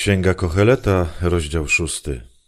Księga Koheleta, rozdział 6.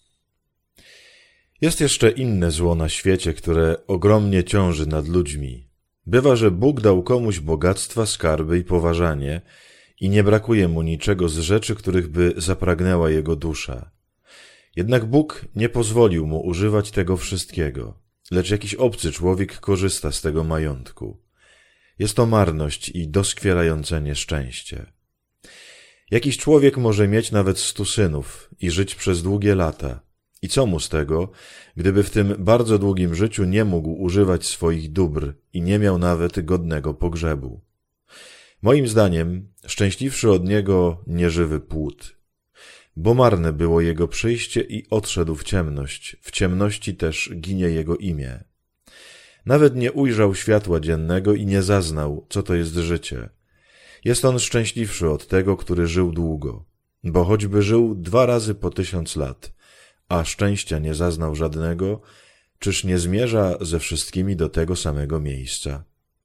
Jest jeszcze inne zło na świecie, które ogromnie ciąży nad ludźmi. Bywa, że Bóg dał komuś bogactwa, skarby i poważanie i nie brakuje mu niczego z rzeczy, których by zapragnęła jego dusza. Jednak Bóg nie pozwolił mu używać tego wszystkiego, lecz jakiś obcy człowiek korzysta z tego majątku. Jest to marność i doskwierające nieszczęście. Jakiś człowiek może mieć nawet 100 synów i żyć przez długie lata. I co mu z tego, gdyby w tym bardzo długim życiu nie mógł używać swoich dóbr i nie miał nawet godnego pogrzebu? Moim zdaniem szczęśliwszy od niego nieżywy płód, bo marne było jego przyjście i odszedł w ciemności też ginie jego imię. Nawet nie ujrzał światła dziennego i nie zaznał, co to jest życie. Jest on szczęśliwszy od tego, który żył długo, bo choćby żył 2 razy po 1000 lat, a szczęścia nie zaznał żadnego, czyż nie zmierza ze wszystkimi do tego samego miejsca?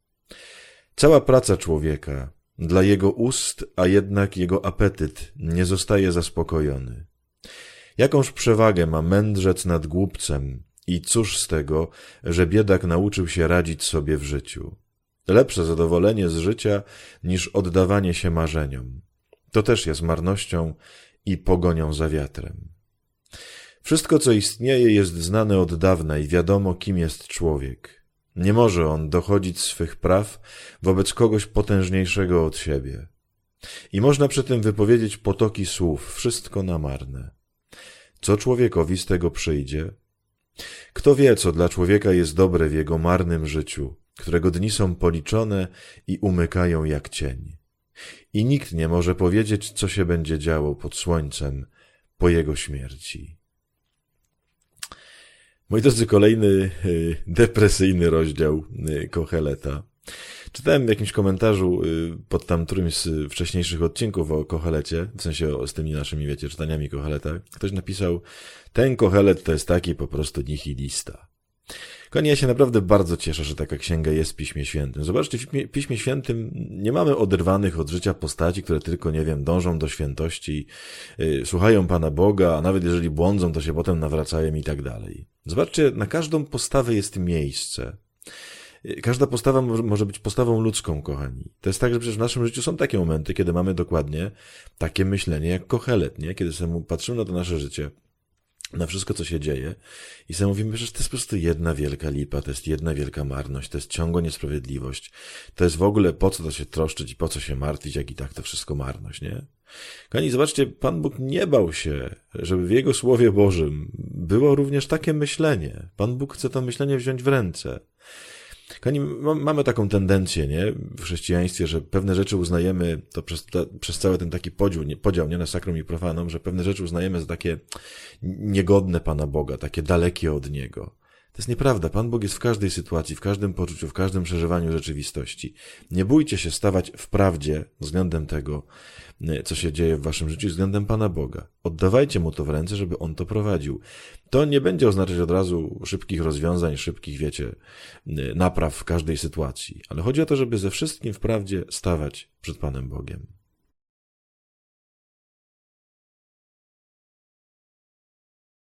Cała praca człowieka, dla jego ust, a jednak jego apetyt nie zostaje zaspokojony. Jakąż przewagę ma mędrzec nad głupcem i cóż z tego, że biedak nauczył się radzić sobie w życiu? Lepsze zadowolenie z życia niż oddawanie się marzeniom. To też jest marnością i pogonią za wiatrem. Wszystko, co istnieje, jest znane od dawna i wiadomo, kim jest człowiek. Nie może on dochodzić swych praw wobec kogoś potężniejszego od siebie. I można przy tym wypowiedzieć potoki słów, wszystko na marne. Co człowiekowi z tego przyjdzie? Kto wie, co dla człowieka jest dobre w jego marnym życiu, którego dni są policzone i umykają jak cień. I nikt nie może powiedzieć, co się będzie działo pod słońcem po jego śmierci. Moi drodzy, kolejny depresyjny rozdział Koheleta. Czytałem w jakimś komentarzu pod tam którymś z wcześniejszych odcinków o Kohelecie, w sensie z tymi naszymi, wiecie, czytaniami Koheleta. Ktoś napisał, ten Kohelet to jest taki po prostu nihilista. Kochani, ja się naprawdę bardzo cieszę, że taka księga jest w Piśmie Świętym. Zobaczcie, w Piśmie Świętym nie mamy oderwanych od życia postaci, które tylko, nie wiem, dążą do świętości, słuchają Pana Boga, a nawet jeżeli błądzą, to się potem nawracają i tak dalej. Zobaczcie, na każdą postawę jest miejsce. Każda postawa może być postawą ludzką, kochani. To jest tak, że przecież w naszym życiu są takie momenty, kiedy mamy dokładnie takie myślenie jak Kohelet, nie? Kiedy sobie patrzymy na to nasze życie, na wszystko, co się dzieje i sobie mówimy, że to jest po prostu jedna wielka lipa, to jest jedna wielka marność, to jest ciągła niesprawiedliwość, to jest w ogóle po co to się troszczyć i po co się martwić, jak i tak to wszystko marność, nie? Kochani, zobaczcie, Pan Bóg nie bał się, żeby w Jego Słowie Bożym było również takie myślenie. Pan Bóg chce to myślenie wziąć w ręce. Kochani, mamy taką tendencję, nie, w chrześcijaństwie, że pewne rzeczy uznajemy, to przez cały ten taki podział, nie, na sakrum i profanum, że pewne rzeczy uznajemy za takie niegodne Pana Boga, takie dalekie od Niego. To jest nieprawda. Pan Bóg jest w każdej sytuacji, w każdym poczuciu, w każdym przeżywaniu rzeczywistości. Nie bójcie się stawać w prawdzie względem tego, co się dzieje w waszym życiu, względem Pana Boga. Oddawajcie Mu to w ręce, żeby On to prowadził. To nie będzie oznaczać od razu szybkich rozwiązań, szybkich, wiecie, napraw w każdej sytuacji. Ale chodzi o to, żeby ze wszystkim w prawdzie stawać przed Panem Bogiem.